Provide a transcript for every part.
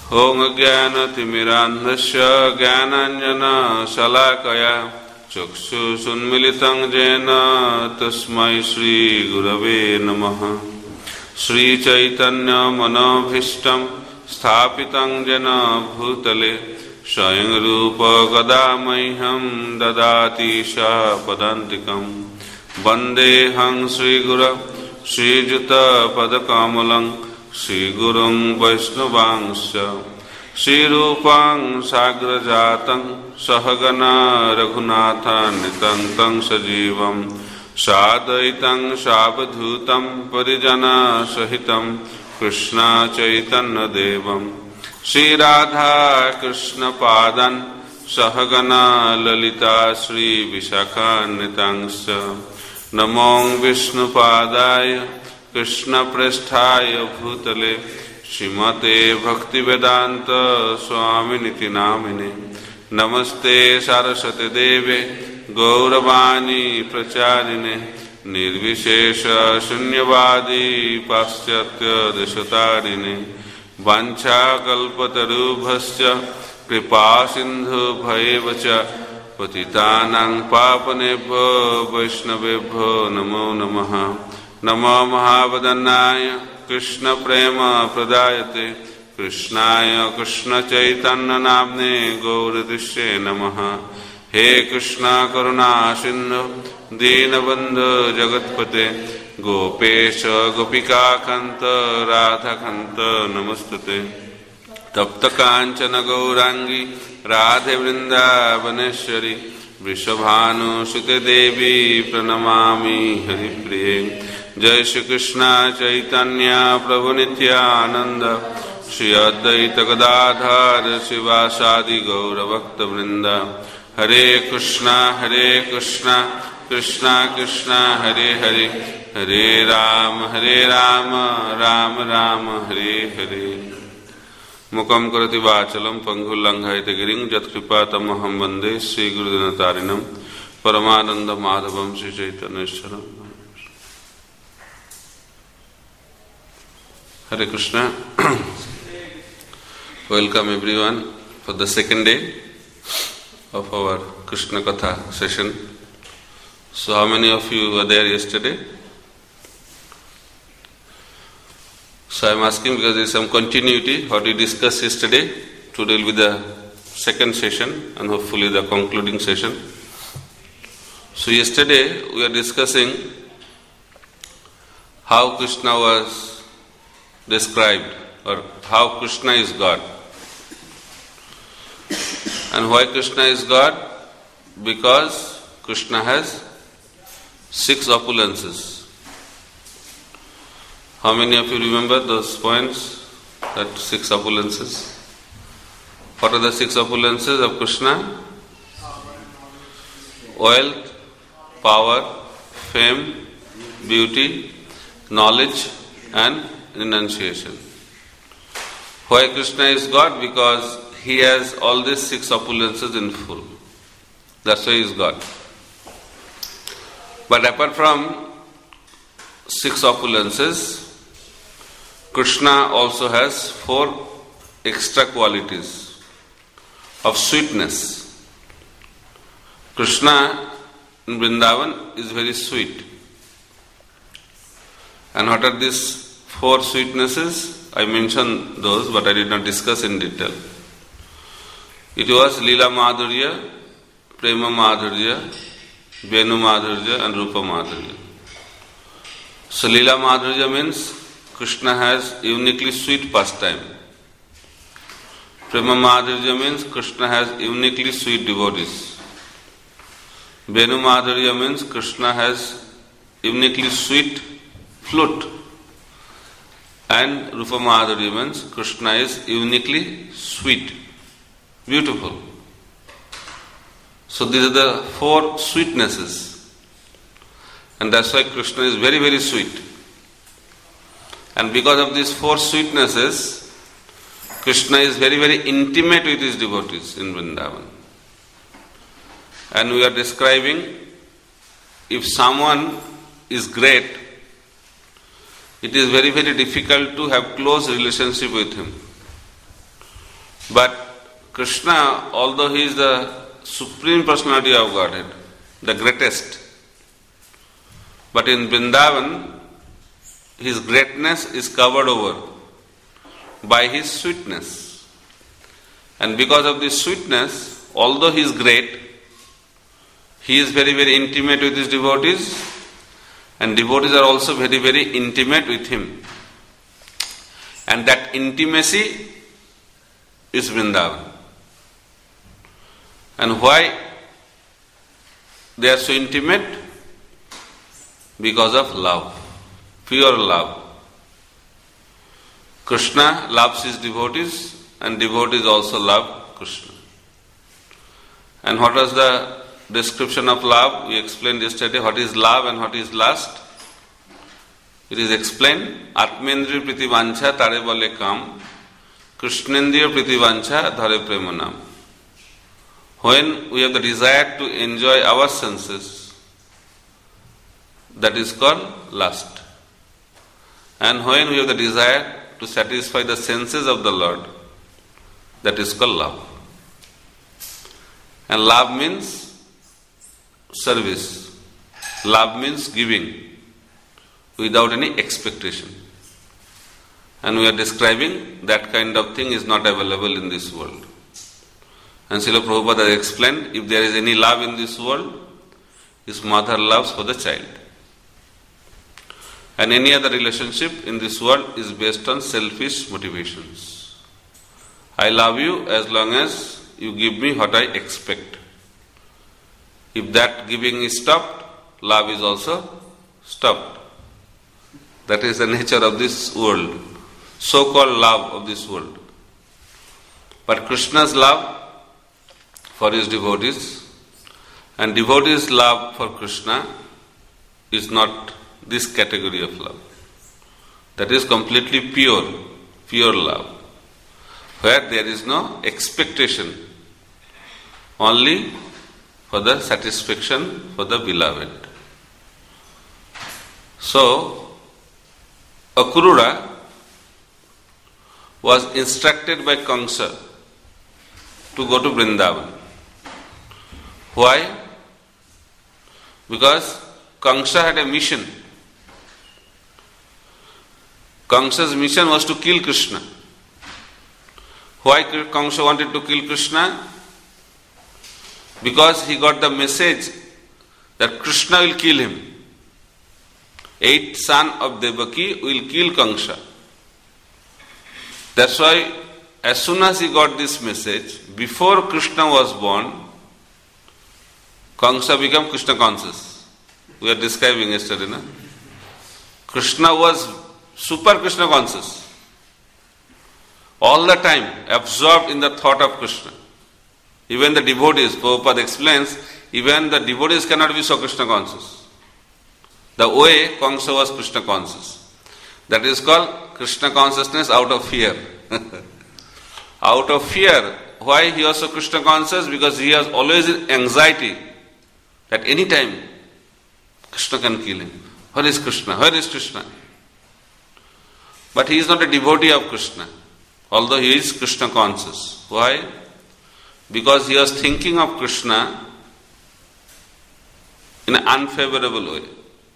ॐ अज्ञानतिमिरान्धस्य ज्ञानाञ्जनशलाकया चक्षुषुन्मिलितं येन तस्मै श्रीगुरवे नमः। श्रीचैतन्यमनोभीष्टं स्थापितं येन भूतले स्वयं रूप कदा मह्यं ददाति पदान्तिकं। वन्देऽहं श्रीगुरौ श्रीयुतपदकमलं श्रीगुरुं वैष्णवांश्च। श्रीरूपं साग्रजातं सहगना रघुनाथान्वितं तं सजीवं साद्वैतं सावधूतं परिजनसहितं कृष्ण चैतन्यदेवं श्रीराधा कृष्णपादान् सहगना ललिता श्रीविशाखान्वितांश्च। नमो विष्णुपादाय कृष्णप्रेष्ठाय भूतले श्रीमते भक्तिवेदान्त स्वामिनिति नामिने। नमस्ते सरस्वती देवे गौरवाणी प्रचारिणे निर्विशेष शून्यवादी पाश्चात्य देशतारिणे। वाञ्छाकल्पतरुभ्यश्च कृपा सिन्धुभ्येव च पतितानां पावनेभ्यो वैष्णवेभ्यो नमो नमः। नमो महावदनाय कृष्ण प्रेम प्रदायते कृष्णाय कृष्ण चैतन्य नाम्ने गौरदिश्ये नमः। हे कृष्ण करुणा सिन्धु दीनबन्धु जगत्पते गोपेश गोपिकाकान्त राधाकान्त नमस्तुते। तप्त कांचन गौरांगी राधे वृंदावनेश्वरी वृषभानुसुते देवी प्रणमामि हरिप्रिये। जय श्री कृष्ण चैतन्य प्रभु नित्यानंद श्री अद्वैत गदाधर शिवासादि गौरभक्तवृंद। हरे कृष्ण कृष्ण कृष्ण हरे हरे हरे राम राम राम हरे हरे। मुखं करोति वाचालं पंगुल्लंघयते गिरिं यत्कृपातमहं वन्दे श्रीगुरुदिनतारिणं परमानन्दमाधवं श्रीचैतन्येश्वरम्। Hare Krishna. Welcome everyone for the second day of our Krishna Katha session. So how many of you were there yesterday? So I am asking because there is some continuity. What we discussed yesterday, today will be the second session and hopefully the concluding session. So yesterday we are discussing how Krishna was described or how Krishna is God. And why Krishna is God? Because Krishna has 6 opulences. How many of you remember those points? That 6 opulences. What are the 6 opulences of Krishna? Wealth, power, fame, beauty, knowledge and renunciation. Why Krishna is God? Because he has all these 6 opulences in full. That's why he is God. But apart from 6 opulences, Krishna also has 4 extra qualities of sweetness. Krishna in Vrindavan is very sweet. And what are these 4 sweetnesses? I mentioned those, but I did not discuss in detail. It was Leela Madhurya, Prema Madhurya, Venu Madhurya and Rupa Madhurya. So Leela Madhurya means Krishna has uniquely sweet pastime. Prema Madhurya means Krishna has uniquely sweet devotees. Venu Madhurya means Krishna has uniquely sweet flute. And Rupa Madhurya means Krishna is uniquely sweet, beautiful. So these are the 4 sweetnesses. And that's why Krishna is very, very sweet. And because of these 4 sweetnesses, Krishna is very, very intimate with his devotees in Vrindavan. And we are describing if someone is great, it is very, very difficult to have close relationship with him. But Krishna, although he is the Supreme Personality of Godhead, the greatest, but in Vrindavan, his greatness is covered over by his sweetness. And because of this sweetness, although he is great, he is very, very intimate with his devotees, and devotees are also very, very intimate with him. And that intimacy is Vrindavan. And why they are so intimate? Because of love, pure love. Krishna loves his devotees, and devotees also love Krishna. And what was the description of love? We explained yesterday what is love and what is lust. It is explained, Atmendriya priti vancha tare bole kam, Krishnendriya priti vancha dhare premanam. When we have the desire to enjoy our senses, that is called lust. And when we have the desire to satisfy the senses of the Lord, that is called love. And love means service. Love means giving without any expectation. And we are describing that kind of thing is not available in this world. And Srila Prabhupada has explained, if there is any love in this world, his mother loves for the child. And any other relationship in this world is based on selfish motivations. I love you as long as you give me what I expect. If that giving is stopped, love is also stopped. That is the nature of this world, so-called love of this world. But Krishna's love for his devotees and devotees' love for Krishna is not this category of love. That is completely pure love, where there is no expectation, only for the satisfaction for the beloved. So, Akrura was instructed by Kamsa to go to Vrindavan. Why? Because Kamsa had a mission. Kamsa's mission was to kill Krishna. Why Kamsa wanted to kill Krishna? Because he got the message that Krishna will kill him. 8th son of Devaki will kill Kamsa. That's why as soon as he got this message, before Krishna was born, Kamsa became Krishna conscious. We are describing yesterday, na? Krishna was super Krishna conscious. All the time absorbed in the thought of Krishna. Even the devotees, Prabhupada explains, even the devotees cannot be so Krishna conscious. The way Kamsa was Krishna conscious. That is called Krishna consciousness out of fear. Out of fear. Why he was so Krishna conscious? Because he has always anxiety that any time Krishna can kill him. Where is Krishna? Where is Krishna? But he is not a devotee of Krishna, although he is Krishna conscious. Why? Because he was thinking of Krishna in an unfavorable way.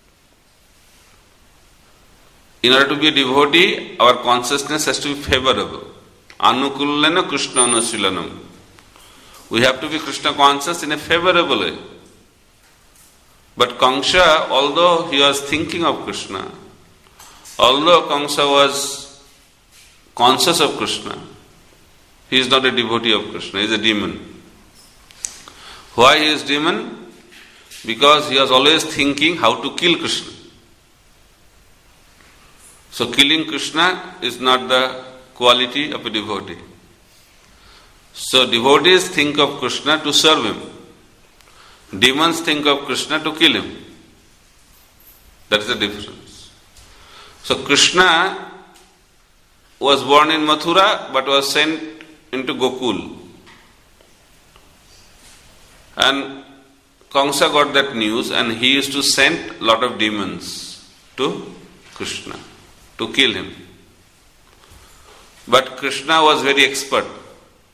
In order to be a devotee, our consciousness has to be favorable. Anukullana Krishna Anusilanam. We have to be Krishna conscious in a favorable way. But Kamsa, although he was thinking of Krishna, although Kamsa was conscious of Krishna, he is not a devotee of Krishna, he is a demon. Why he is demon? Because he was always thinking how to kill Krishna. So killing Krishna is not the quality of a devotee. So devotees think of Krishna to serve him. Demons think of Krishna to kill him. That is the difference. So Krishna was born in Mathura but was sent into Gokul. And Kamsa got that news and he used to send a lot of demons to Krishna to kill him. But Krishna was very expert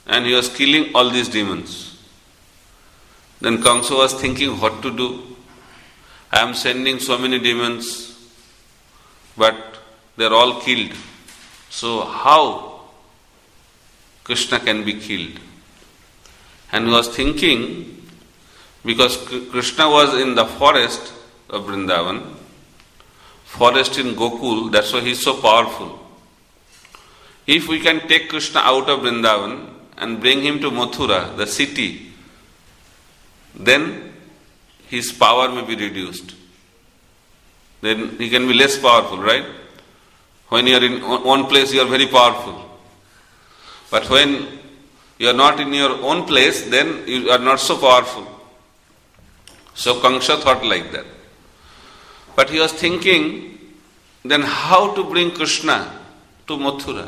and he was killing all these demons. Then Kamsa was thinking what to do. I am sending so many demons, but they are all killed. So how Krishna can be killed? And he was thinking, because Krishna was in the forest of Vrindavan, forest in Gokul, that's why he is so powerful. If we can take Krishna out of Vrindavan and bring him to Mathura, the city, then his power may be reduced. Then he can be less powerful, right? When you are in one place, you are very powerful. But when you are not in your own place, then you are not so powerful. So Kamsa thought like that. But he was thinking, then how to bring Krishna to Mathura?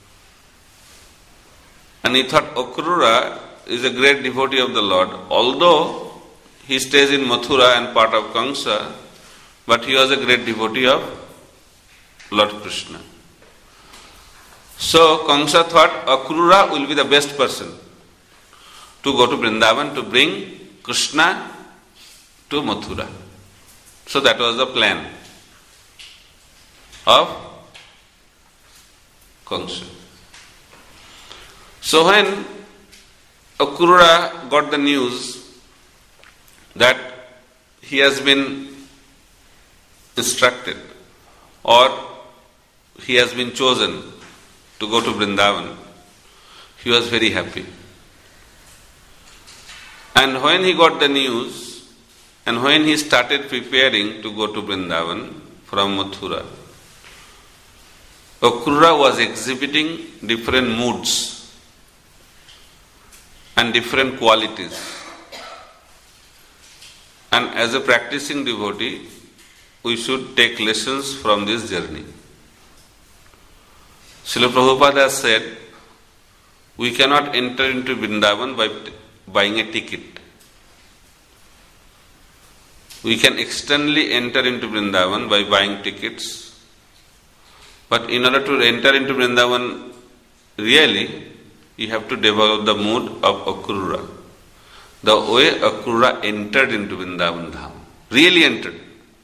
And he thought Akrura is a great devotee of the Lord. Although he stays in Mathura and part of Kamsa, but he was a great devotee of Lord Krishna. So Kamsa thought Akrura will be the best person to go to Vrindavan to bring Krishna to Mathura. So that was the plan of Kamsa. So when Akrura got the news that he has been instructed or he has been chosen to go to Vrindavan, he was very happy. And when he got the news and when he started preparing to go to Vrindavan from Mathura, Akrura was exhibiting different moods and different qualities. And as a practicing devotee, we should take lessons from this journey. Srila Prabhupada has said, we cannot enter into Vrindavan by buying a ticket. We can externally enter into Vrindavan by buying tickets. But in order to enter into Vrindavan really, you have to develop the mood of Akrura. The way Akrura entered into Vrindavan Dham. Really entered.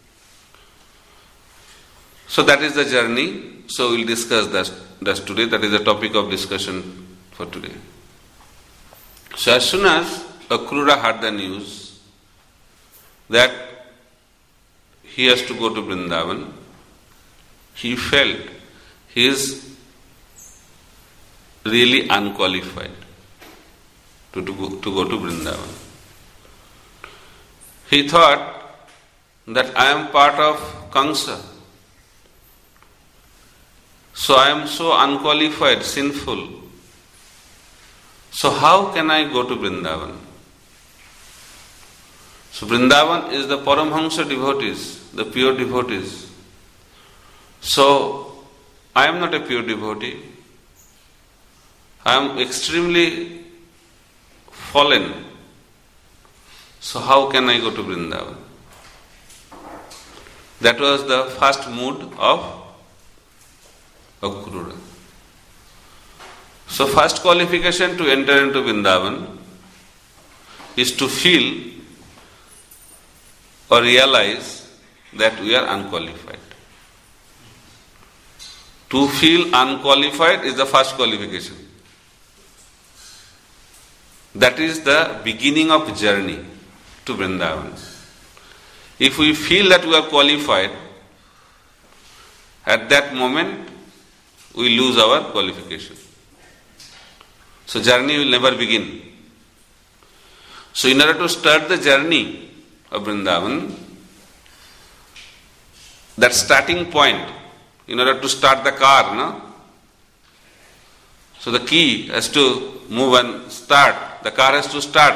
So that is the journey. So we will discuss that today. That is the topic of discussion for today. So as soon as Akrura heard the news that he has to go to Vrindavan, he felt he is really unqualified to go to Vrindavan. He thought that I am part of Kamsa. So I am so unqualified, sinful. So how can I go to Vrindavan? So Vrindavan is the Paramhamsa devotees, the pure devotees. So I am not a pure devotee. I am extremely fallen. So how can I go to Vrindavan? That was the first mood of Akrura. So first qualification to enter into Vrindavan is to feel or realize that we are unqualified. To feel unqualified is the first qualification. That is the beginning of journey to Vrindavan. If we feel that we are qualified, at that moment we lose our qualification. So journey will never begin. So in order to start the journey of Vrindavan, that starting point, in order to start the car, no? So the key has to move and start. The car has to start.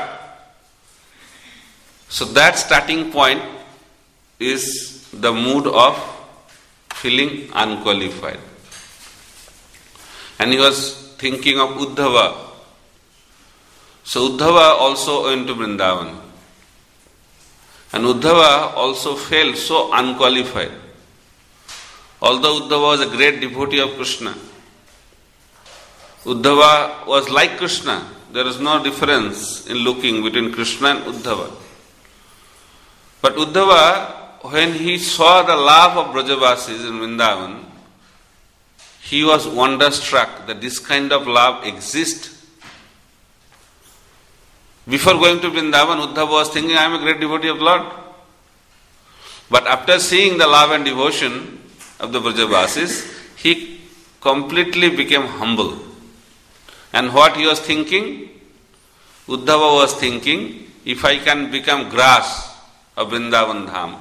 So that starting point is the mood of feeling unqualified. And he was thinking of Uddhava. So Uddhava also went to Vrindavan. And Uddhava also felt so unqualified. Although Uddhava was a great devotee of Krishna, Uddhava was like Krishna. There is no difference in looking between Krishna and Uddhava. But Uddhava, when he saw the love of Brajavasis in Vrindavan, he was wonderstruck that this kind of love exists. Before going to Vrindavan, Uddhava was thinking, I am a great devotee of Lord. But after seeing the love and devotion of the Brajavasis, he completely became humble. And what he was thinking? Uddhava was thinking, if I can become grass of Vrindavan Dham,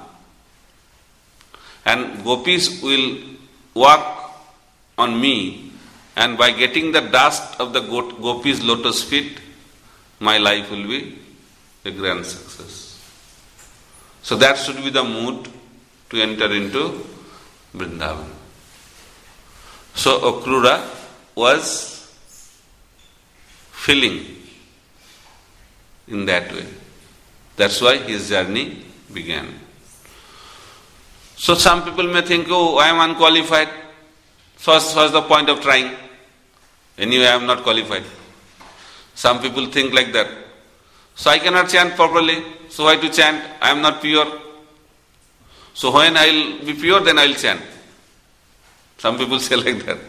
and gopis will walk on me, and by getting the dust of the gopis' lotus feet, my life will be a grand success. So that should be the mood to enter into Vrindavan. So Akrura was feeling in that way. That's why his journey began. So some people may think, oh, I am unqualified. So what's the point of trying? Anyway, I am not qualified. Some people think like that. So I cannot chant properly. So why to chant? I am not pure. So when I will be pure, then I will chant. Some people say like that.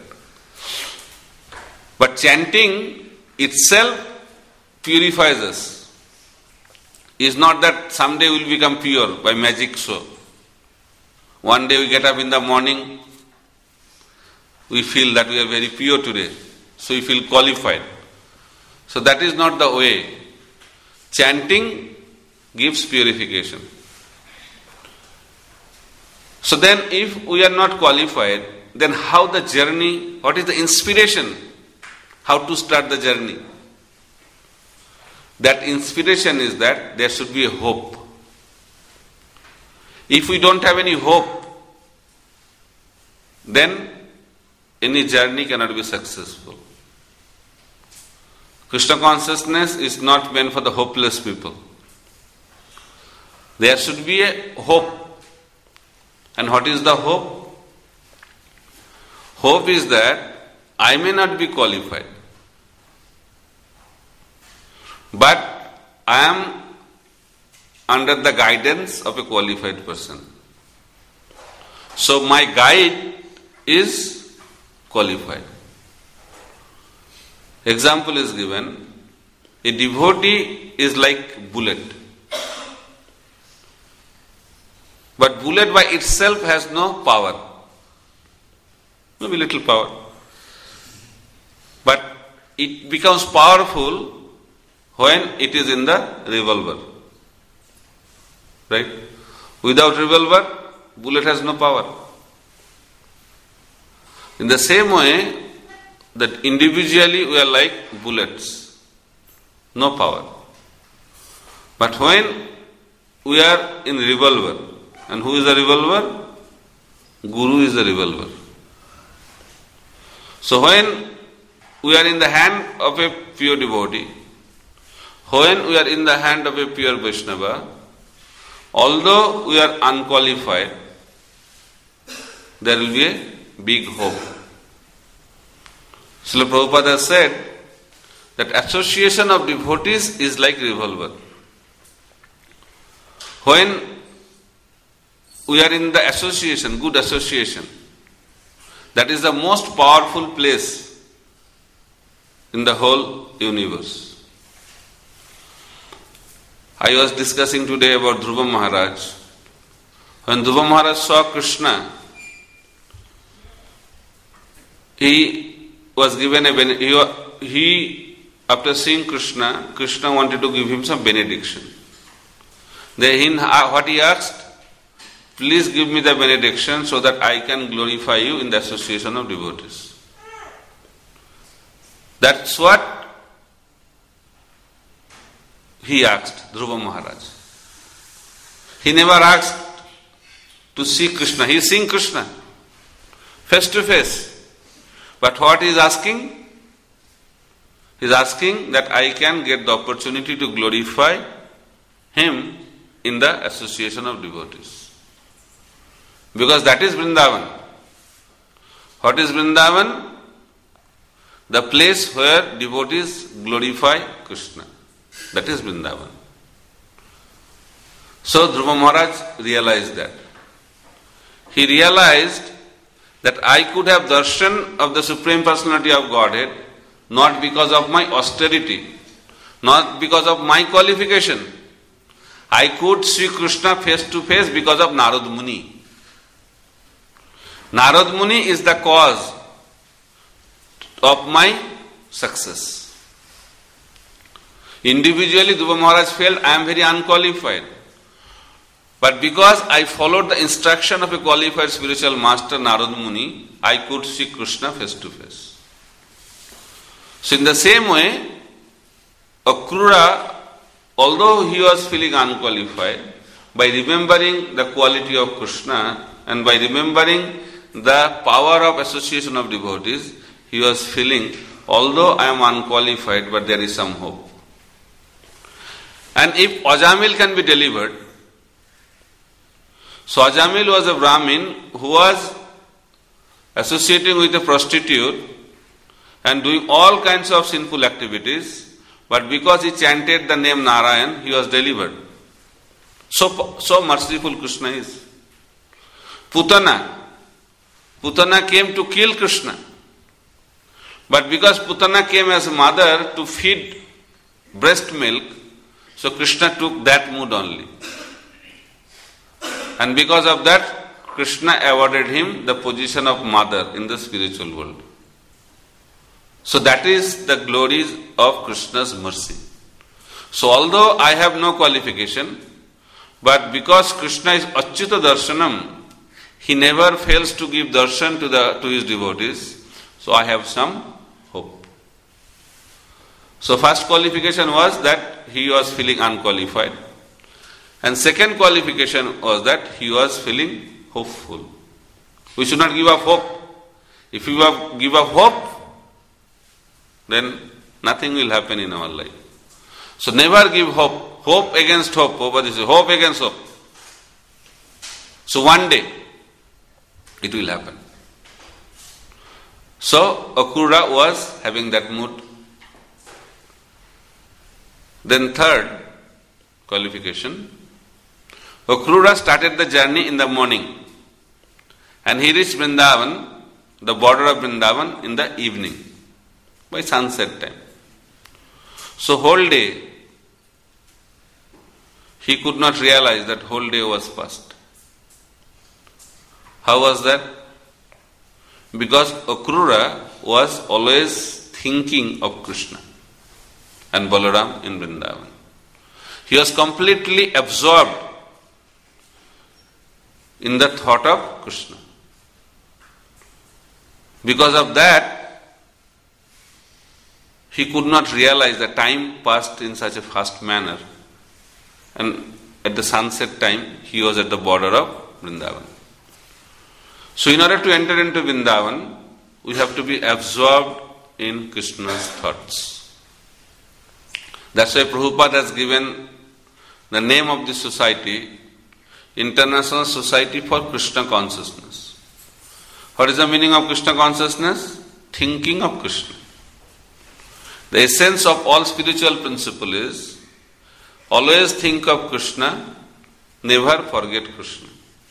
But chanting itself purifies us. It's not that someday we will become pure by magic show. One day we get up in the morning, we feel that we are very pure today. So we feel qualified. So that is not the way. Chanting gives purification. So then if we are not qualified, then how the journey, what is the inspiration? How to start the journey? That inspiration is that there should be a hope. If we don't have any hope, then any journey cannot be successful. Krishna consciousness is not meant for the hopeless people. There should be a hope. And what is the hope? Hope is that I may not be qualified, but I am under the guidance of a qualified person. So my guide is qualified. Example is given. A devotee is like bullet. But bullet by itself has no power. Maybe little power. But it becomes powerful when it is in the revolver. Right? Without revolver, bullet has no power. In the same way, that individually we are like bullets, no power. But when we are in revolver, and who is the revolver? Guru is the revolver. So when we are in the hand of a pure devotee, when we are in the hand of a pure Vaishnava, although we are unqualified, there will be a big hope. Srila Prabhupada has said that association of devotees is like revolver. When we are in the association, good association, that is the most powerful place in the whole universe. I was discussing today about Dhruva Maharaj. When Dhruva Maharaj saw Krishna, he was given after seeing Krishna, Krishna wanted to give him some benediction. Then what he asked, please give me the benediction so that I can glorify you in the association of devotees. That's what he asked Dhruva Maharaj. He never asked to see Krishna. He is seeing Krishna face to face. But what he is asking? He is asking that I can get the opportunity to glorify him in the association of devotees. Because that is Vrindavan. What is Vrindavan? the place where devotees glorify Krishna. That is Vrindavan. So Dhruva Maharaj realized that. He realized that I could have darshan of the Supreme Personality of Godhead not because of my austerity, not because of my qualification. I could see Krishna face to face because of Narad Muni. Narad Muni is the cause of my success. Individually, Dhruva Maharaj felt I am very unqualified. But because I followed the instruction of a qualified spiritual master, Narad Muni, I could see Krishna face to face. So in the same way, Akrura, although he was feeling unqualified, by remembering the quality of Krishna and by remembering the power of association of devotees, he was feeling, although I am unqualified, but there is some hope. And if Ajamil can be delivered, so Ajamil was a Brahmin who was associating with a prostitute and doing all kinds of sinful activities, but because he chanted the name Narayan, he was delivered. So merciful Krishna is. Putana came to kill Krishna. But because Putana came as a mother to feed breast milk, so Krishna took that mood only. And because of that, Krishna awarded him the position of mother in the spiritual world. So that is the glories of Krishna's mercy. So although I have no qualification, but because Krishna is Achyuta Darshanam, he never fails to give darshan to his devotees. So I have some hope. So first qualification was that he was feeling unqualified. And second qualification was that he was feeling hopeful. We should not give up hope. If we give up hope, then nothing will happen in our life. So never give hope. Hope against hope. Hope against hope. So one day, it will happen. So Akrura was having that mood. Then third qualification, Akrura started the journey in the morning and he reached Vrindavan, the border of Vrindavan, in the evening, by sunset time. So whole day, he could not realize that whole day was past. How was that? Because Akrura was always thinking of Krishna and Balaram in Vrindavan. He was completely absorbed in the thought of Krishna. Because of that, he could not realize that time passed in such a fast manner. And at the sunset time, he was at the border of Vrindavan. So in order to enter into Vrindavan, we have to be absorbed in Krishna's thoughts. That's why Prabhupada has given the name of this society, International Society for Krishna Consciousness. What is the meaning of Krishna consciousness? Thinking of Krishna. The essence of all spiritual principle is always think of Krishna, never forget Krishna.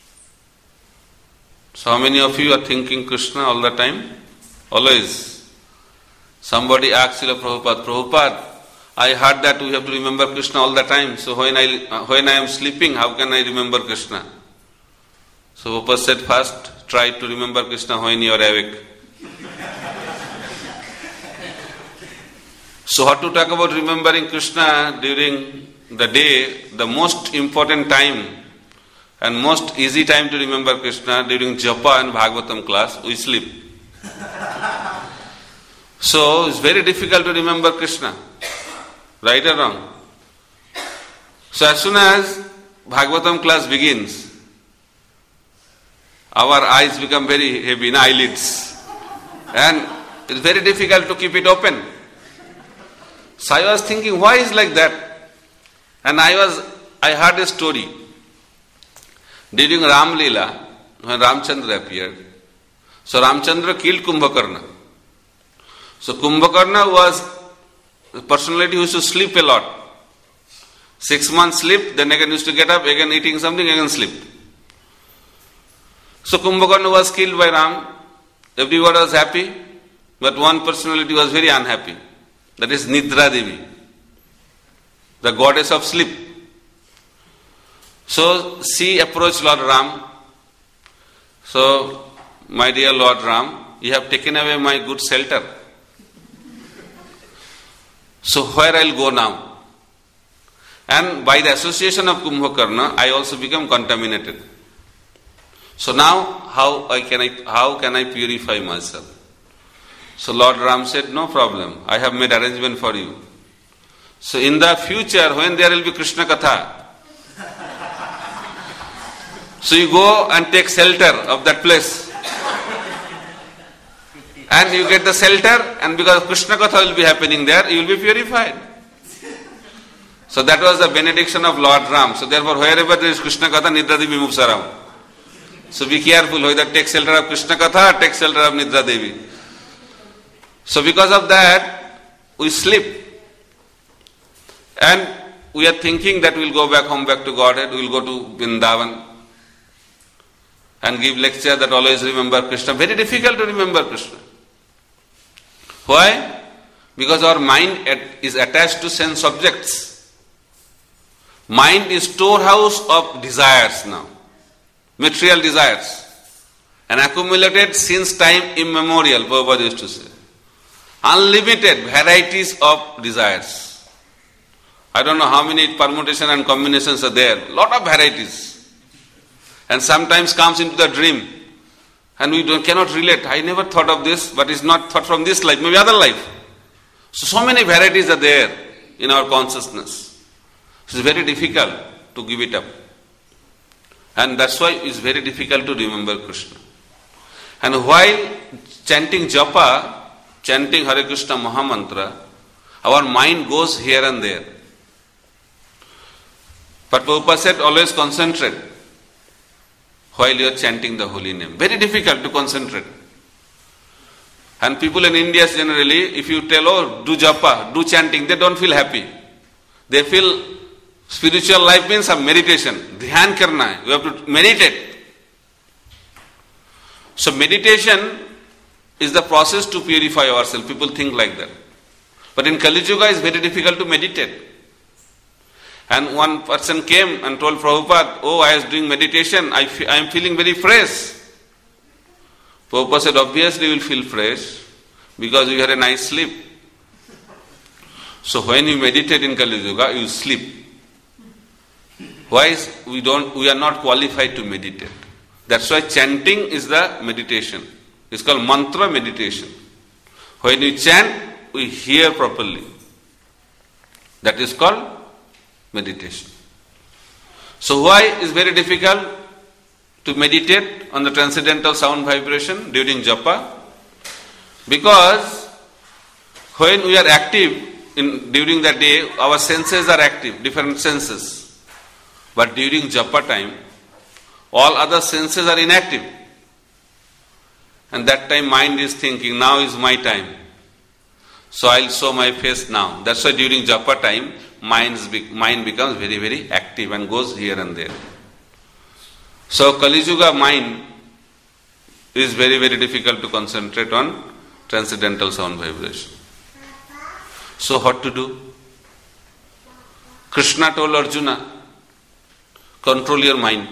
So how many of you are thinking Krishna all the time? Always. Somebody asked Srila Prabhupada, I heard that we have to remember Krishna all the time. So when I am sleeping, how can I remember Krishna? So Prabhupada said, first try to remember Krishna when you are awake. So how to talk about remembering Krishna during the day, the most important time and most easy time to remember Krishna during Japa and Bhagavatam class, we sleep. So it's very difficult to remember Krishna. Right or wrong? So as soon as Bhagavatam class begins, our eyes become very heavy in eyelids. And it's very difficult to keep it open. So I was thinking, why is like that? And I heard a story. During Ram Leela, when Ramchandra appeared, so Ramchandra killed Kumbhakarna. So Kumbhakarna was a personality who used to sleep a lot. 6 months sleep, then again used to get up, again eating something, again sleep. So Kumbhakarna was killed by Ram. Everyone was happy, but one personality was very unhappy. That is Nidra Devi, the goddess of sleep. So she approached Lord Ram. So, my dear Lord Ram, you have taken away my good shelter. So where I'll go now? And by the association of Kumbhakarna, I also become contaminated. So now, how can I purify myself? So Lord Ram said, no problem. I have made arrangement for you. So in the future, when there will be Krishna Katha, so you go and take shelter of that place. And you get the shelter, and because Krishna Katha will be happening there, you will be purified. So that was the benediction of Lord Ram. So therefore, wherever there is Krishna Katha, Nidra Devi moves around. So be careful whether take shelter of Krishna Katha or take shelter of Nidra Devi. So because of that, we sleep. And we are thinking that we will go back home, back to Godhead, we will go to Vrindavan and give lecture that always remember Krishna. Very difficult to remember Krishna. Why? Because our mind is attached to sense objects. Mind is storehouse of desires now. Material desires. And accumulated since time immemorial, Prabhupada used to say. Unlimited varieties of desires. I don't know how many permutations and combinations are there. Lot of varieties. And sometimes comes into the dream. And we cannot relate. I never thought of this, but it's not thought from this life, maybe other life. So many varieties are there in our consciousness. It's very difficult to give it up. And that's why it's very difficult to remember Krishna. And while chanting japa, chanting Hare Krishna Mahamantra, our mind goes here and there. But Prabhupada said, always concentrate while you are chanting the holy name. Very difficult to concentrate. And people in India generally, if you tell, oh, do japa, do chanting, they don't feel happy. They feel spiritual life means some meditation. Dhyan karna hai. You have to meditate. So meditation is the process to purify ourselves. People think like that. But in Kali Yuga, it's very difficult to meditate. And one person came and told Prabhupada, oh, I was doing meditation, I am feeling very fresh. Prabhupada said, obviously you will feel fresh because you had a nice sleep. So when you meditate in Kali Yuga, you sleep. Why? We are not qualified to meditate. That's why chanting is the meditation. It's called mantra meditation. When you chant, we hear properly. That is called meditation. So why is very difficult to meditate on the transcendental sound vibration during japa? Because when we are active during the day, our senses are active, different senses. But during japa time, all other senses are inactive. And that time mind is thinking, now is my time. So I'll show my face now. That's why during japa time, mind becomes very, very active and goes here and there. So Kali Yuga mind is very, very difficult to concentrate on transcendental sound vibration. So what to do? Krishna told Arjuna, control your mind.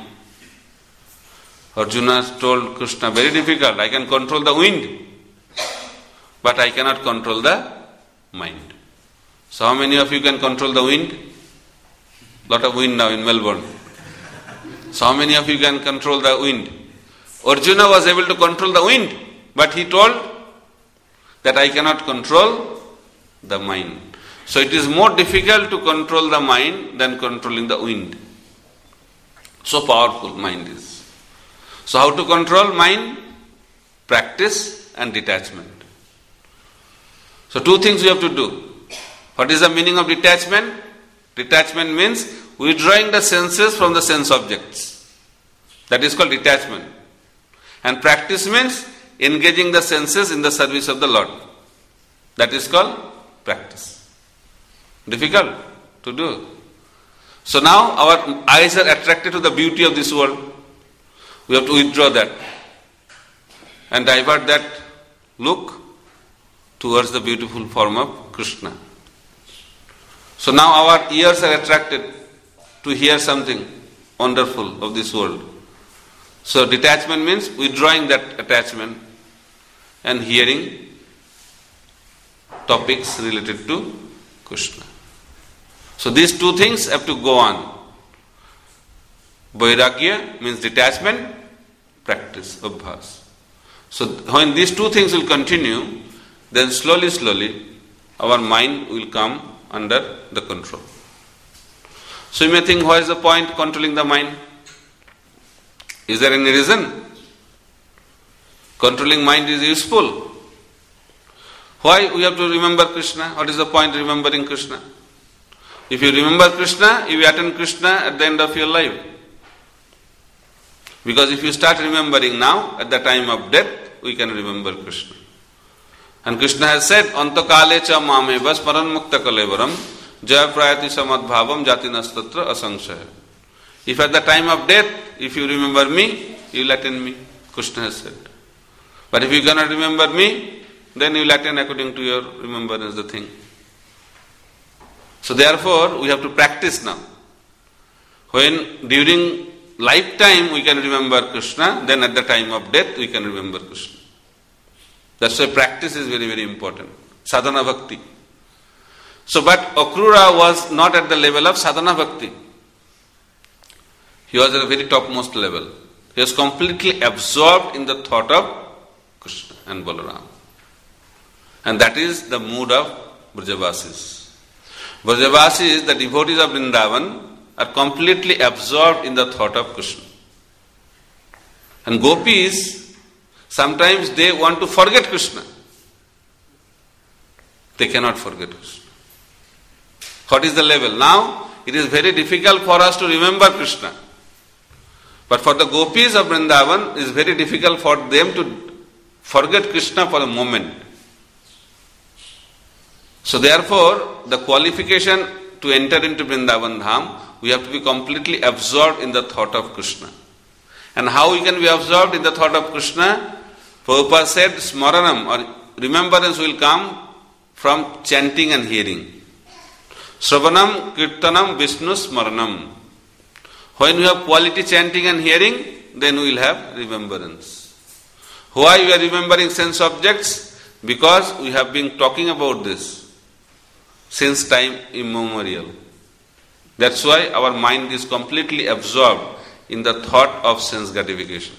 Arjuna told Krishna, very difficult. I can control the wind, but I cannot control the mind. So how many of you can control the wind? Lot of wind now in Melbourne. So how many of you can control the wind? Arjuna was able to control the wind, but he told that I cannot control the mind. So it is more difficult to control the mind than controlling the wind. So powerful mind is. So how to control mind? Practice and detachment. So two things we have to do. What is the meaning of detachment? Detachment means withdrawing the senses from the sense objects. That is called detachment. And practice means engaging the senses in the service of the Lord. That is called practice. Difficult to do. So now our eyes are attracted to the beauty of this world. We have to withdraw that and divert that look towards the beautiful form of Krishna. So now our ears are attracted to hear something wonderful of this world. So detachment means withdrawing that attachment and hearing topics related to Krishna. So these two things have to go on. Vairagya means detachment, practice, abhas. So when these two things will continue, then slowly our mind will come under the control. So you may think, what is the point controlling the mind? Is there any reason? Controlling mind is useful. Why we have to remember Krishna? What is the point remembering Krishna? If you remember Krishna, you attain Krishna at the end of your life. Because if you start remembering now, at the time of death, we can remember Krishna. And Krishna has said, Antakale cha mameva smaran mukta kalevaram jaya prayati samadbhavam jatinastatra asangsaya. If at the time of death, if you remember me, you will attain me, Krishna has said. But if you cannot remember me, then you will attain according to your remembrance the thing. So therefore, we have to practice now. When during lifetime we can remember Krishna, then at the time of death we can remember Krishna. That's why practice is very, very important. Sadhana bhakti. So, but Akrura was not at the level of sadhana bhakti. He was at a very topmost level. He was completely absorbed in the thought of Krishna and Balaram. And that is the mood of Brajavasis. Brajavasis, the devotees of Vrindavan, are completely absorbed in the thought of Krishna. And gopis, sometimes they want to forget Krishna. They cannot forget Krishna. What is the level? Now, it is very difficult for us to remember Krishna. But for the gopis of Vrindavan, it is very difficult for them to forget Krishna for a moment. So therefore, the qualification to enter into Vrindavan Dham, we have to be completely absorbed in the thought of Krishna. And how we can be absorbed in the thought of Krishna? Prabhupada said, Smaranam, or remembrance will come from chanting and hearing. Sravanam, Kirtanam, Vishnu, Smaranam. When we have quality chanting and hearing, then we will have remembrance. Why we are remembering sense objects? Because we have been talking about this since time immemorial. That's why our mind is completely absorbed in the thought of sense gratification.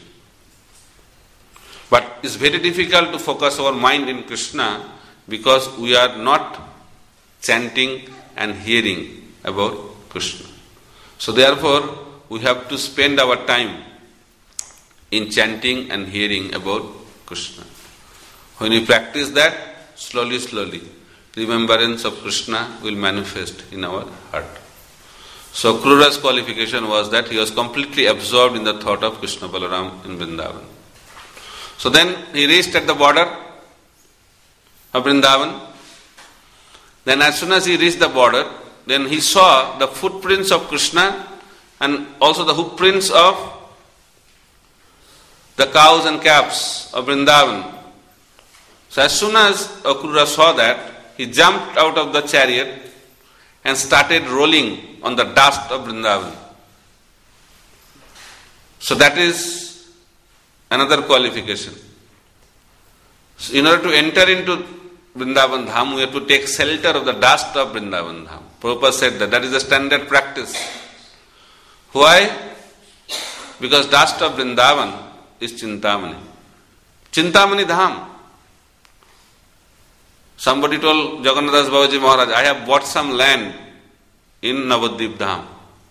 But it's very difficult to focus our mind in Krishna because we are not chanting and hearing about Krishna. So therefore, we have to spend our time in chanting and hearing about Krishna. When we practice that, slowly, remembrance of Krishna will manifest in our heart. So Akrura's qualification was that he was completely absorbed in the thought of Krishna Balaram in Vrindavan. So then he reached at the border of Vrindavan. Then as soon as he reached the border, then he saw the footprints of Krishna and also the hoofprints of the cows and calves of Vrindavan. So as soon as Akrura saw that, he jumped out of the chariot and started rolling on the dust of Vrindavan. So that is another qualification. So in order to enter into Vrindavan Dham, we have to take shelter of the dust of Vrindavan Dham. Prabhupada said that is the standard practice. Why? Because dust of Vrindavan is Chintamani. Chintamani Dham. Somebody told Jagannath Das Babaji Maharaj, I have bought some land in Navadvip Dham.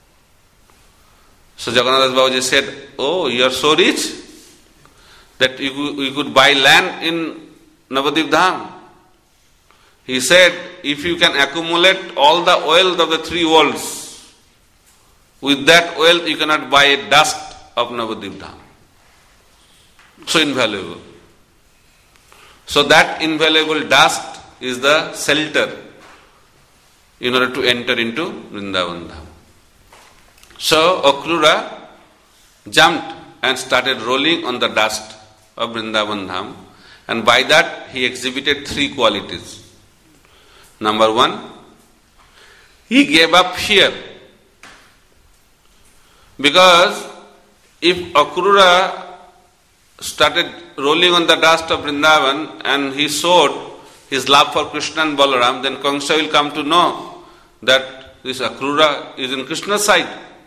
So Jagannath Das Babaji said, oh, you are so rich that you could buy land in Navadvip Dham. He said, if you can accumulate all the wealth of the three worlds, with that wealth you cannot buy a dust of Navadvip Dham. So invaluable. So that invaluable dust is the shelter in order to enter into Vrindavan Dham. So Akrura jumped and started rolling on the dust of Vrindavan Dham, and by that he exhibited three qualities. Number one, he gave up fear. Because if Akrura started rolling on the dust of Vrindavan and he showed his love for Krishna and Balaram, then Kamsa will come to know that this Akrura is in Krishna's side.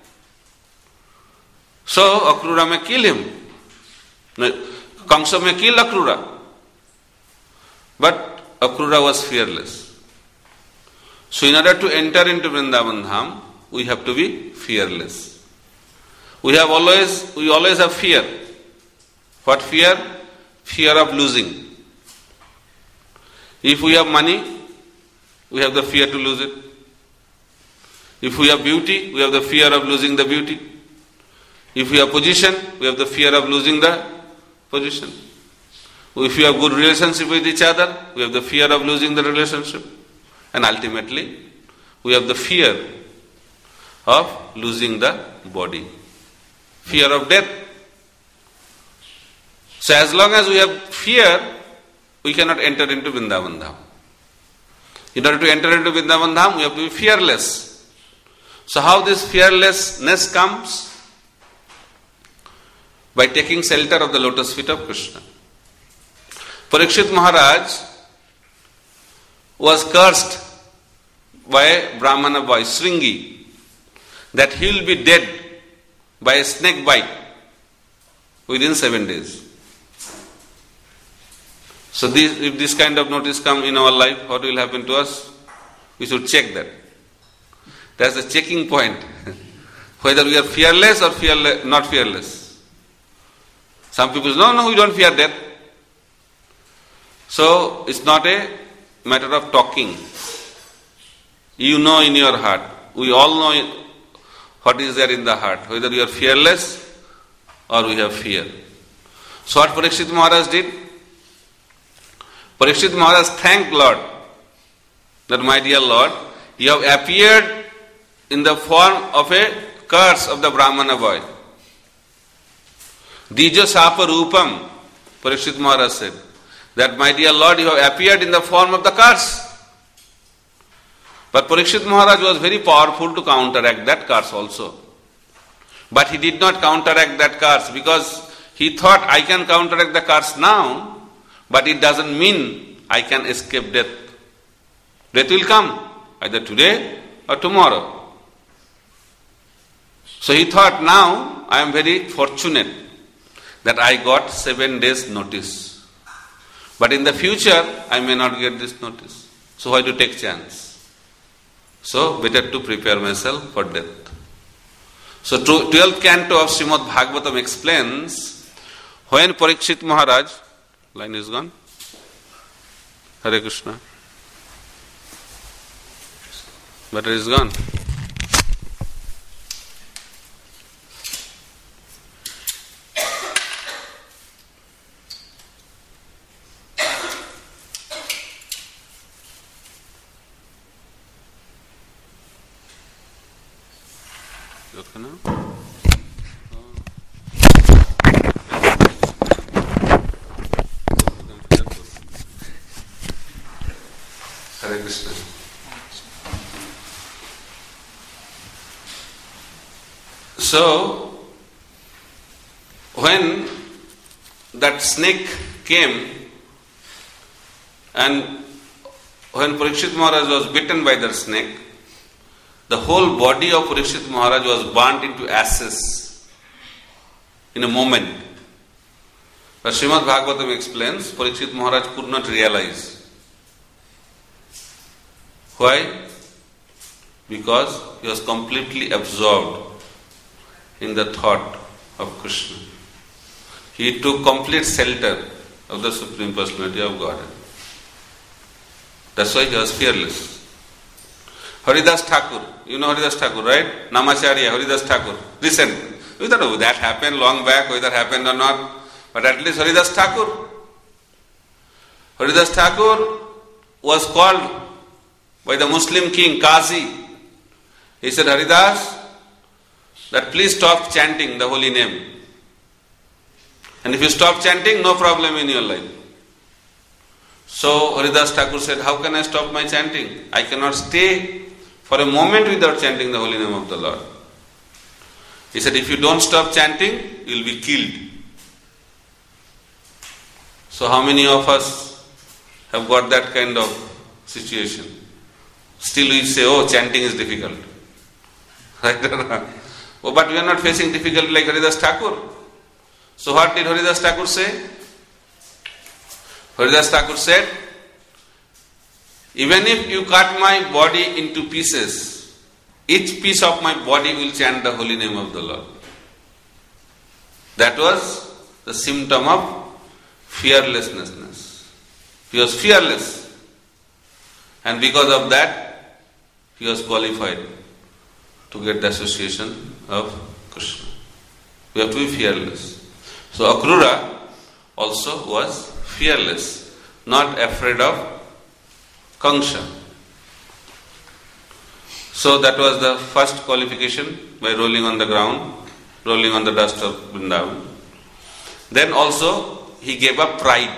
So Akrura may kill him. Kamsa may kill Akrura. But Akrura was fearless. So in order to enter into Vrindavan Dham, we have to be fearless. We always have fear. What fear? Fear of losing. If we have money, we have the fear to lose it. If we have beauty, we have the fear of losing the beauty. If we have position, we have the fear of losing the position. If we have good relationship with each other, we have the fear of losing the relationship. And ultimately, we have the fear of losing the body. Fear of death. So as long as we have fear, we cannot enter into Vrindavan Dham. In order to enter into Vrindavan Dham, we have to be fearless. So how this fearlessness comes? By taking shelter of the lotus feet of Krishna. Parikshit Maharaj was cursed by a Brahmana boy, Sringi, that he will be dead by a snake bite within 7 days. So if this kind of notice come in our life, what will happen to us? We should check that. That's the checking point. Whether we are fearless or not fearless. Some people say, no, we don't fear death. So it's not a matter of talking. You know in your heart. We all know what is there in the heart, whether we are fearless or we have fear. So what Parikshit Maharaj did? Parikshit Maharaj thanked Lord that, my dear Lord, you have appeared in the form of a curse of the Brahmana boy. Dijo Sapa Rupam, Parikshit Maharaj said, that, my dear Lord, you have appeared in the form of the curse. But Parikshit Maharaj was very powerful to counteract that curse also. But he did not counteract that curse because he thought, I can counteract the curse now, but it doesn't mean I can escape death. Death will come, either today or tomorrow. So he thought, now I am very fortunate that I got 7 days notice. But in the future, I may not get this notice. So why to take chance? So better to prepare myself for death. So 12th canto of Srimad Bhagavatam explains, when Parikshit Maharaj, line is gone, Hare Krishna, battery is gone. Okay, now? Hare Krishna. So, when that snake came and when Parikshit Maharaj was bitten by that snake, the whole body of Parikshit Maharaj was burnt into ashes in a moment. But Srimad Bhagavatam explains, Parikshit Maharaj could not realize. Why? Because he was completely absorbed in the thought of Krishna. He took complete shelter of the Supreme Personality of Godhead. That's why he was fearless. Haridas Thakur, you know Haridas Thakur, right? Namacharya, Haridas Thakur. Listen, we don't know that happened long back, whether happened or not, but at least Haridas Thakur was called by the Muslim king, Qazi. He said, Haridas, that please stop chanting the holy name. And if you stop chanting, no problem in your life. So Haridas Thakur said, how can I stop my chanting? I cannot stay for a moment without chanting the holy name of the Lord. He said, if you don't stop chanting, you will be killed. So how many of us have got that kind of situation? Still we say, oh, chanting is difficult. Right? Oh, but we are not facing difficulty like Haridas Thakur. So what did Haridas Thakur say? Haridas Thakur said, even if you cut my body into pieces, each piece of my body will chant the holy name of the Lord. That was the symptom of fearlessness. He was fearless. And because of that, he was qualified to get the association of Krishna. We have to be fearless. So Akrura also was fearless, not afraid of Kangsha. So that was the first qualification, by rolling on the ground, rolling on the dust of Vrindavan. Then also he gave up pride.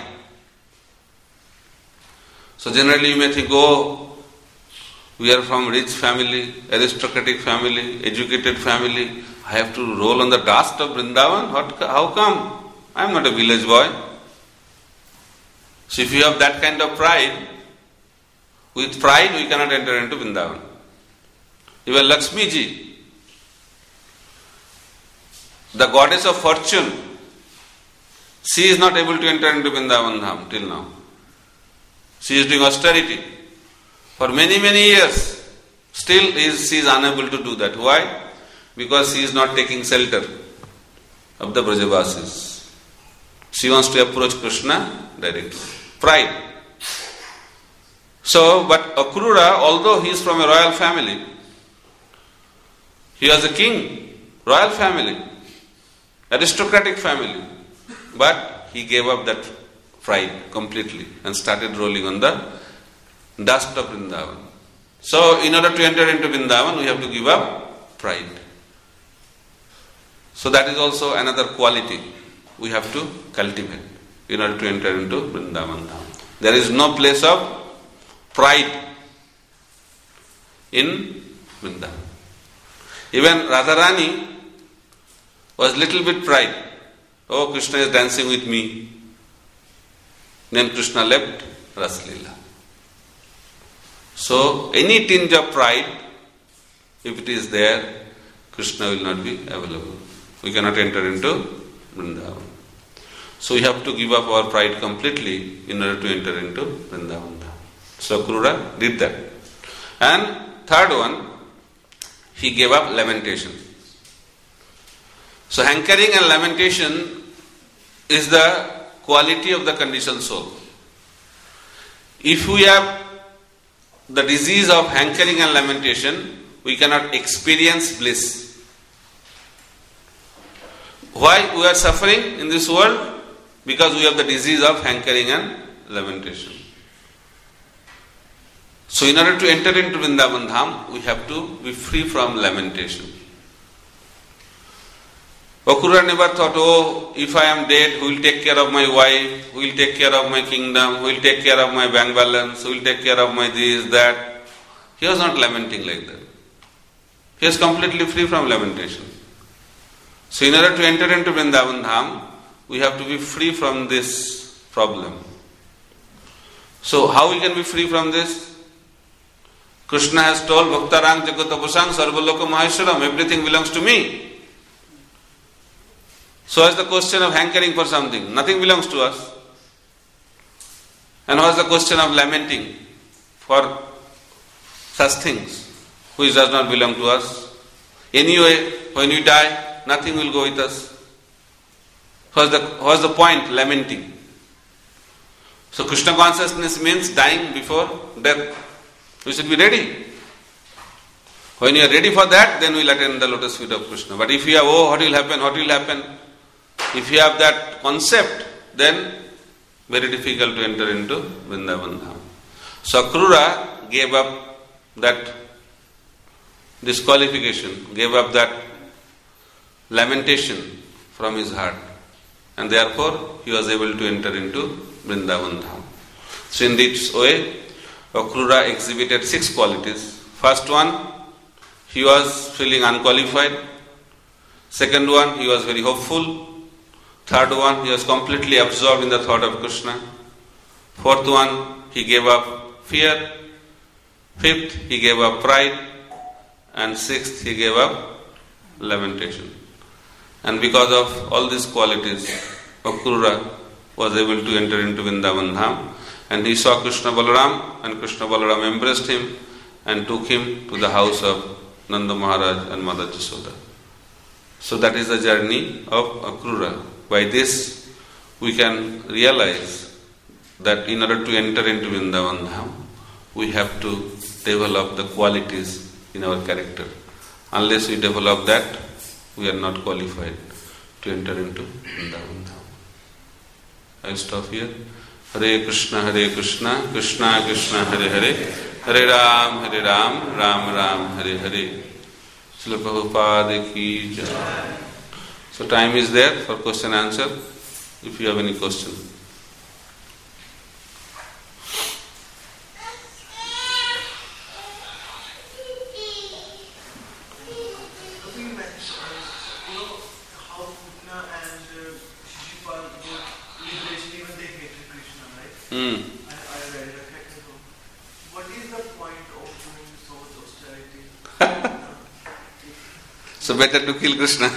So generally you may think, oh, we are from rich family, aristocratic family, educated family. I have to roll on the dust of Vrindavan? How come? I am not a village boy. So if you have that kind of pride, with pride we cannot enter into Vrindavan. Even Lakshmi ji, the goddess of fortune, she is not able to enter into Vrindavan Dham till now. She is doing austerity for many, many years. Still she is unable to do that. Why? Because she is not taking shelter of the Brajavasis. She wants to approach Krishna directly. Pride. So, but Akrura, although he is from a royal family, he was a king, royal family, aristocratic family, but he gave up that pride completely and started rolling on the dust of Vrindavan. So, in order to enter into Vrindavan, we have to give up pride. So, that is also another quality we have to cultivate in order to enter into Vrindavan Dham. There is no place of pride in Vrindavan. Even Radharani was little bit pride. Oh, Krishna is dancing with me. Then Krishna left Raslila. So, any tinge of pride, if it is there, Krishna will not be available. We cannot enter into Vrindavan. So, we have to give up our pride completely in order to enter into Vrindavan. So, Akrura did that. And third one, he gave up lamentation. So, hankering and lamentation is the quality of the conditioned soul. If we have the disease of hankering and lamentation, we cannot experience bliss. Why we are suffering in this world? Because we have the disease of hankering and lamentation. So in order to enter into Vrindavan Dham, we have to be free from lamentation. Akrura never thought, oh, if I am dead, who will take care of my wife, who will take care of my kingdom, who will take care of my bank balance, who will take care of my this, that. He was not lamenting like that. He was completely free from lamentation. So in order to enter into Vrindavan Dham, we have to be free from this problem. So how we can be free from this? Krishna has told, Bhaktarang Jagatapusang Sarvaloka Maheshwaram, everything belongs to me. So as the question of hankering for something, nothing belongs to us. And what is the question of lamenting for such things which does not belong to us? Anyway, when we die, nothing will go with us. What is the point? Lamenting. So Krishna consciousness means dying before death. We should be ready. When you are ready for that, then we will attain the lotus feet of Krishna. But if you have, oh, what will happen, what will happen? If you have that concept, then very difficult to enter into Vrindavan Dham. So Akrura gave up that disqualification, gave up that lamentation from his heart, and therefore he was able to enter into Vrindavan Dham. So in this way, Akrura exhibited 6 qualities. First one, he was feeling unqualified. Second one, he was very hopeful. Third one, he was completely absorbed in the thought of Krishna. Fourth one, he gave up fear. Fifth, he gave up pride. And sixth, he gave up lamentation. And because of all these qualities, Akrura was able to enter into Vrindavan Dham. And he saw Krishna Balaram, and Krishna Balaram embraced him and took him to the house of Nanda Maharaj and Mother Jasoda. So that is the journey of Akrura. By this, we can realize that in order to enter into Vrindavan Dham, we have to develop the qualities in our character. Unless we develop that, we are not qualified to enter into Vrindavan Dham. I stop here. Hare Krishna, Krishna Krishna, Hare Hare, Hare Ram, Ram Ram, Hare Hare. Srila Prabhupada ki jai. So time is there for question and answer. If you have any question. I read it technical. What is the point of doing so much austerity? So better to kill Krishna.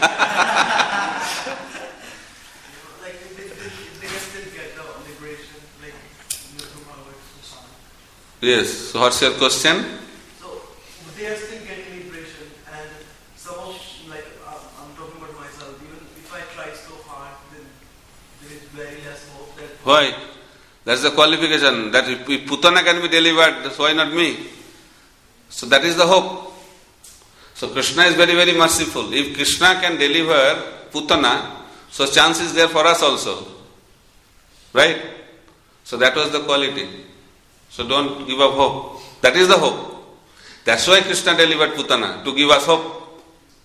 Like they can still get the liberation, like through Bhagavad Gita. Yes. So what's your question? So they are still getting liberation, and some of I'm talking about myself. Even if I try so hard, then there is very less hope that. Why? That's the qualification. That if Putana can be delivered, so why not me? So that is the hope. So Krishna is very, very merciful. If Krishna can deliver Putana, so chance is there for us also. Right? So that was the quality. So don't give up hope. That is the hope. That's why Krishna delivered Putana, to give us hope.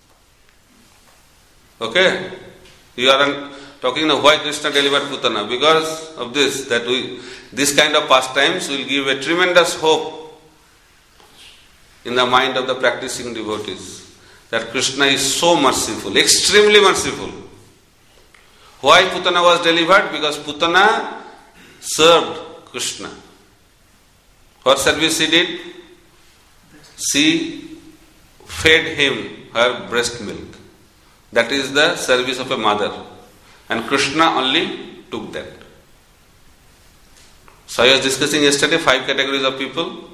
Okay? You are talking of why Krishna delivered Putana. Because of this, this kind of pastimes will give a tremendous hope in the mind of the practicing devotees, that Krishna is so merciful, extremely merciful. Why Putana was delivered? Because Putana served Krishna. What service she did? She fed him her breast milk. That is the service of a mother. And Krishna only took that. So I was discussing yesterday 5 categories of people.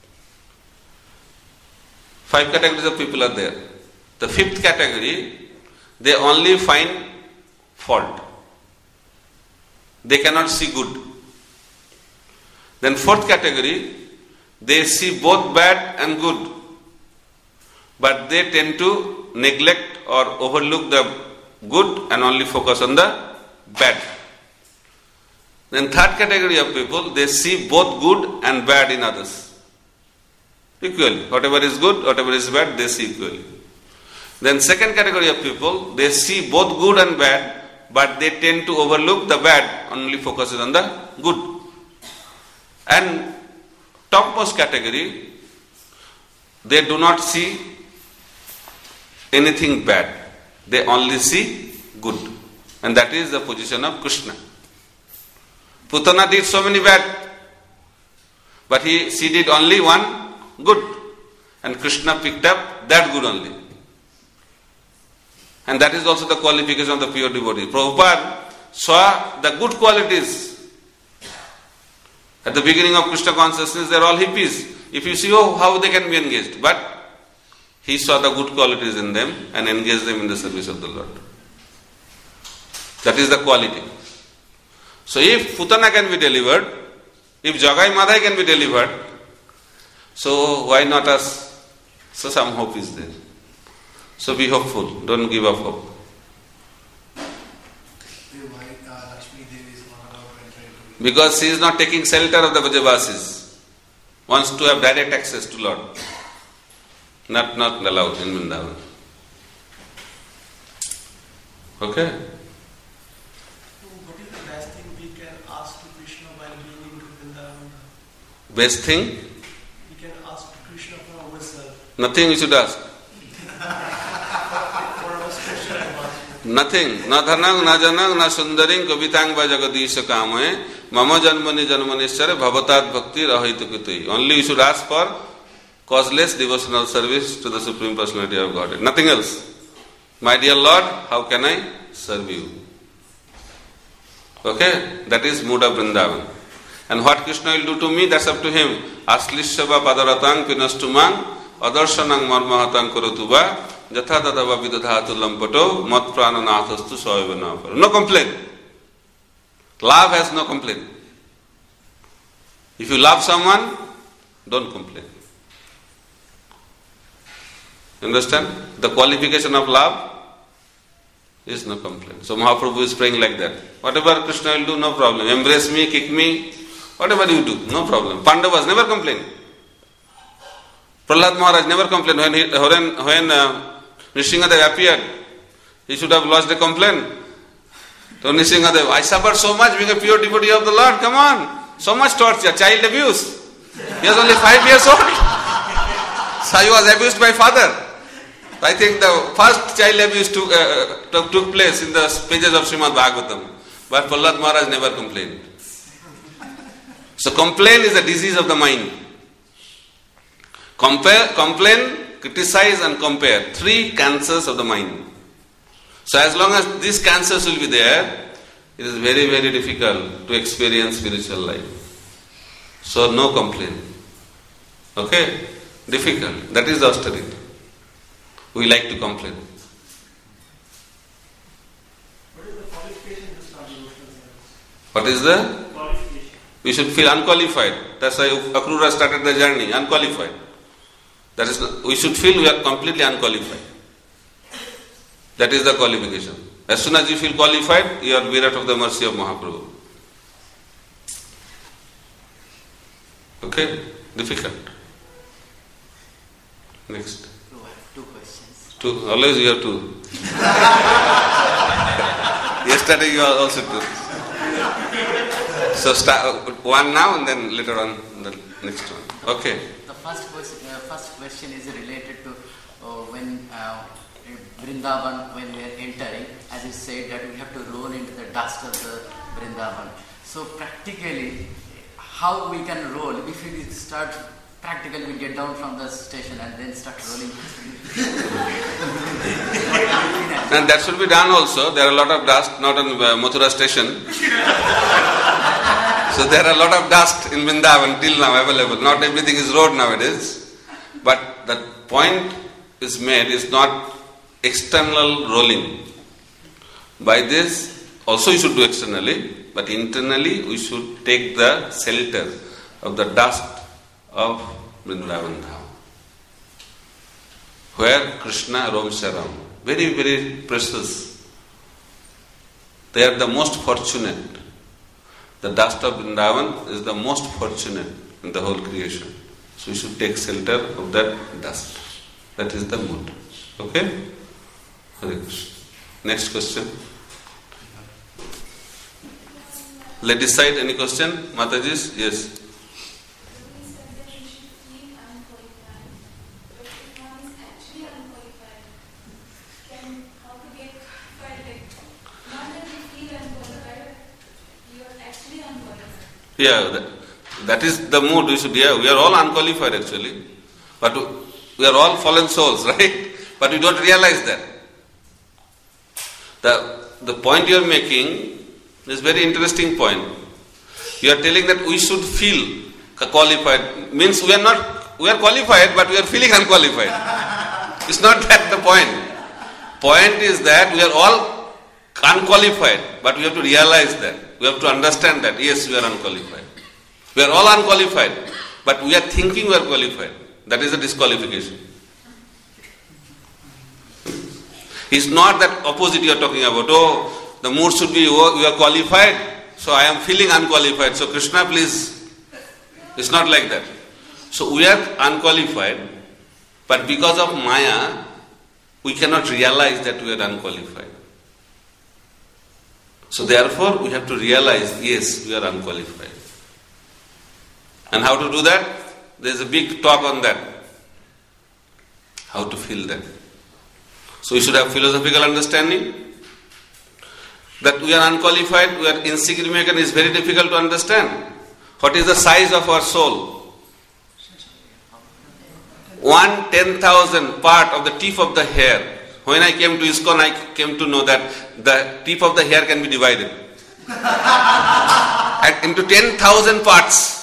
5 categories of people are there. The 5th category, they only find fault. They cannot see good. Then 4th category, they see both bad and good. But they tend to neglect or overlook the good and only focus on the bad. Then 3rd category of people, they see both good and bad in others. Equally. Whatever is good, whatever is bad, they see equally. Then 2nd category of people, they see both good and bad, but they tend to overlook the bad, only focuses on the good. And topmost category, they do not see anything bad. They only see good. And that is the position of Krishna. Putana did so many bad, but she did only one good. And Krishna picked up that good only. And that is also the qualification of the pure devotee. Prabhupada saw the good qualities. At the beginning of Krishna consciousness, they are all hippies. If you see, how they can be engaged. But he saw the good qualities in them and engaged them in the service of the Lord. That is the quality. So if Putana can be delivered, if Jagai Madhai can be delivered, so why not us? So some hope is there. So be hopeful. Don't give up hope. Because she is not taking shelter of the Brajavasis. wants to have direct access to Lord. Not allowed in Vrindavan. Okay? What is the best thing we can ask to Krishna while being in Vrindavan? Best thing? We can ask Krishna for ourselves. Nothing we should ask. For our special advancement. Nothing. Na dhanang, na janang, na sundaring, kavitang va jagadisha kamaye, mama janmani janmanishchara, bhavatad bhakti rahaitu kitui. Only we should ask for causeless devotional service to the Supreme Personality of Godhead. Nothing else. My dear Lord, how can I serve you? Okay? That is mood of Vrindavan. And what Krishna will do to me, that's up to him. Aslishyava padaratang pinastumang, adarsanang marmahatang kurutuva, jatha dadava vidadhatu lampato, mat prananathastu soyavana. No complaint. Love has no complaint. If you love someone, don't complain. Understand? The qualification of love is no complaint. So Mahaprabhu is praying like that. Whatever Krishna will do, no problem. Embrace me, kick me, whatever you do, no problem. Pandavas never complained. Prahlad Maharaj never complained. When Nrsingadev appeared, he should have lodged a complaint. So Nrsingadev, I suffered so much being a pure devotee of the Lord. Come on. So much torture, child abuse. He was only 5 years old. So he was abused by father. I think the first child abuse took place in the pages of Srimad Bhagavatam. But Prahlad Maharaj never complained. So complaint is a disease of the mind. Complain, criticize and compare. 3 cancers of the mind. So as long as these cancers will be there, it is very, very difficult to experience spiritual life. So no complaint. Okay? Difficult. That is the austerity. We like to complain. What is the qualification to start devotional service? What is the? Qualification. We should feel unqualified. That's why Akrura started the journey, unqualified. That is, we should feel we are completely unqualified. That is the qualification. As soon as you feel qualified, you are virat of the mercy of Mahaprabhu. Okay? Difficult. Next. So I have 2 questions. 2. Always you have 2. Yesterday you are also 2. So start 1 now and then later on the next one. Okay. The first question is related to when Vrindavan, when we are entering, as you said that we have to roll into the dust of the Vrindavan. So practically, how we can roll if we start practically we get down from the station and then start rolling. And that should be done also. There are a lot of dust, not on Mathura station. So there are a lot of dust in Vrindavan till now available. Not everything is road nowadays. But the point is made is not external rolling. By this, also you should do externally, but internally we should take the shelter of the dust of Vrindavan Dham, where Krishna roams around. Very, very precious. They are the most fortunate. The dust of Vrindavan is the most fortunate in the whole creation. So we should take shelter of that dust. That is the mood. Okay? Hare Krishna. Next question. Ladies side, any question? Mataji's? Yes. Yeah, that is the mood we should have. We are all unqualified actually. But we are all fallen souls, right? But we don't realize that. The point you are making is very interesting point. You are telling that we should feel qualified. Means we are qualified, but we are feeling unqualified. It's not that the point. Point is that we are all unqualified, but we have to realize that. We have to understand that, yes, we are unqualified. We are all unqualified, but we are thinking we are qualified. That is a disqualification. It's not that opposite you are talking about. Oh, the mood should be, oh, you are qualified, so I am feeling unqualified. So Krishna, please. It's not like that. So we are unqualified, but because of Maya, we cannot realize that we are unqualified. So therefore, we have to realize, yes, we are unqualified. And how to do that? There is a big talk on that. How to feel that. So we should have philosophical understanding that we are unqualified, we are insignificant is very difficult to understand. What is the size of our soul? 1/10,000 part of the tip of the hair. When I came to ISKCON, I came to know that the tip of the hair can be divided into 10,000 parts.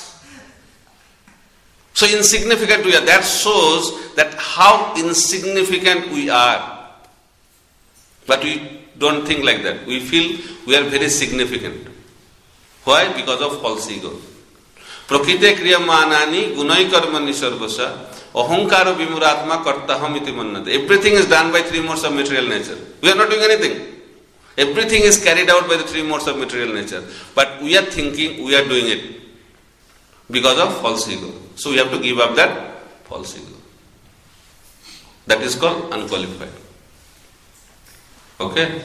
So insignificant we are. That shows that how insignificant we are. But we don't think like that. We feel we are very significant. Why? Because of false ego. Prakrite kriyamanani gunai karmani sarvasa ahankara vimuratma kartaham iti mannate. Everything is done by three modes of material nature. We are not doing anything. Everything is carried out by the three modes of material nature. But we are thinking we are doing it because of false ego. So we have to give up that false ego. That is called unqualified. Okay?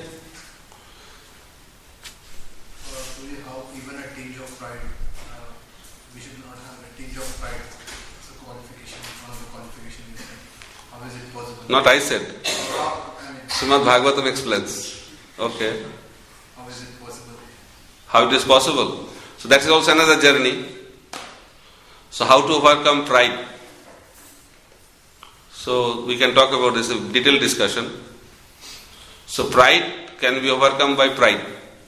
How even a tinge of pride, we should not have a tinge of pride. It's a qualification, one of the qualifications. How is it possible? Not I said. Srimad Bhagavatam explains. Okay. How is it possible? How it is possible? So that is also another journey. So how to overcome pride? So we can talk about this in detailed discussion. So pride can be overcome by pride.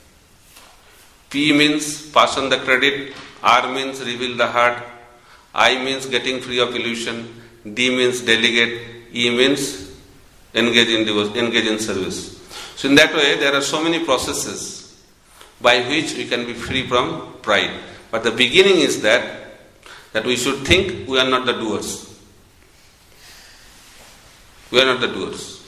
P means pass on the credit, R means reveal the heart, I means getting free of illusion, D means delegate, E means engage in service. So in that way there are so many processes by which we can be free from pride. But the beginning is that we should think we are not the doers. We are not the doers.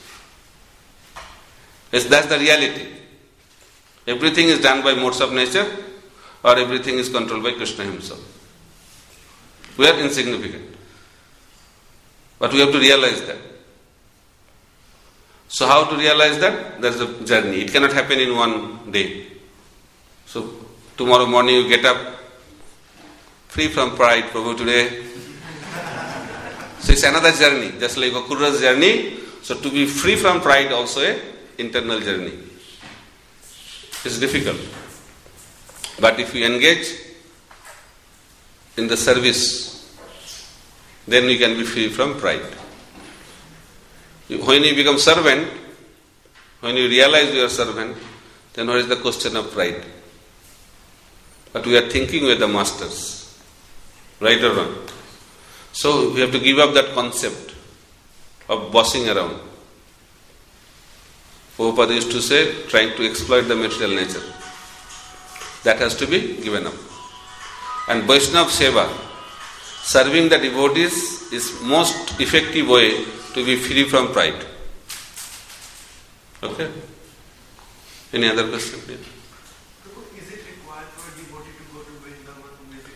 Yes, that's the reality. Everything is done by modes of nature or everything is controlled by Krishna himself. We are insignificant. But we have to realize that. So how to realize that? That's the journey. It cannot happen in one day. So tomorrow morning you get up free from pride, Prabhu, today. So it's another journey, just like Akurra's journey. So to be free from pride also a internal journey. It's difficult. But if we engage in the service, then we can be free from pride. When you become servant, when you realize you are servant, then what is the question of pride? But we are thinking we are the masters. Right or wrong? So we have to give up that concept of bossing around. Prabhupada used to say, trying to exploit the material nature. That has to be given up. And Vaishnava Seva, serving the devotees, is most effective way to be free from pride. Okay? Any other question? Please? Is it required for a devotee to go to Vrindavan to visit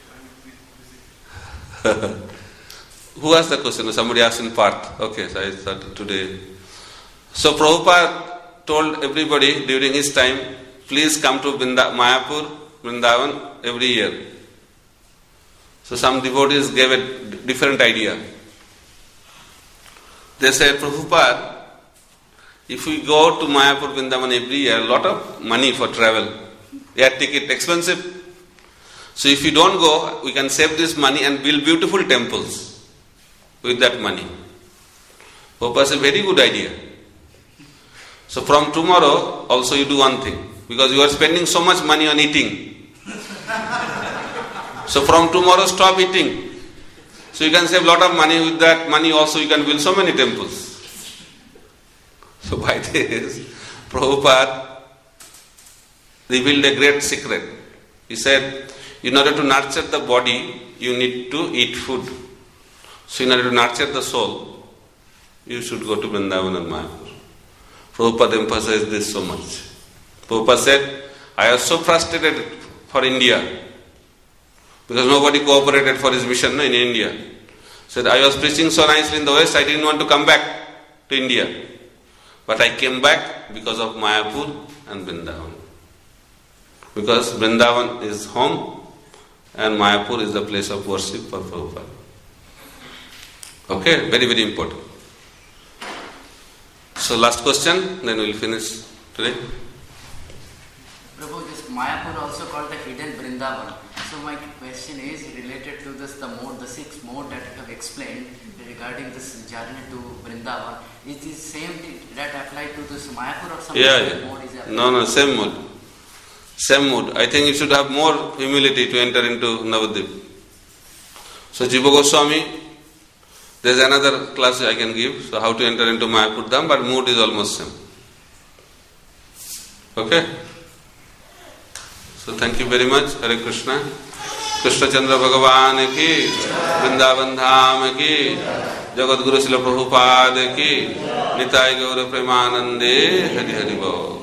and visit? Who asked the question? Somebody asked in Parth. Okay, so I started today. So Prabhupada told everybody during his time, please come to Mayapur, Vrindavan every year. So some devotees gave a different idea. They said, Prabhupada, if we go to Mayapur, Vrindavan every year, a lot of money for travel. Air ticket expensive. So if you don't go, we can save this money and build beautiful temples with that money. Prabhupada said, very good idea. So from tomorrow, also you do one thing. Because you are spending so much money on eating. So from tomorrow, stop eating. So you can save a lot of money. With that money also you can build so many temples. So by this, Prabhupada revealed a great secret. He said, in order to nurture the body, you need to eat food. So in order to nurture the soul, you should go to Vrindavan and Mayapur. Prabhupada emphasized this so much. Prabhupada said, I was so frustrated for India because nobody cooperated for his mission in India. Said, I was preaching so nicely in the West, I didn't want to come back to India. But I came back because of Mayapur and Vrindavan. Because Vrindavan is home and Mayapur is the place of worship for Prabhupada. Okay, very, very important. So last question, then we'll finish today. Prabhu, this Mayapur also called the hidden Vrindavan. So my question is related to this, the 6 mode that you have explained regarding this journey to Vrindavan. Is the same thing that apply to this Mayapur or some other mode is applied? No, same mode. Same mode. I think you should have more humility to enter into Navadvip. So Jiva Goswami, there is another class I can give, so how to enter into Mayapur Dham, but mood is almost same. Okay? So thank you very much. Hare Krishna. Krishna Chandra Bhagavan ki, Vrindavan Dham ki, Jagat Guru Srila Prabhupada ki, Nitai Gaura Premanande, Hari Hari Bol.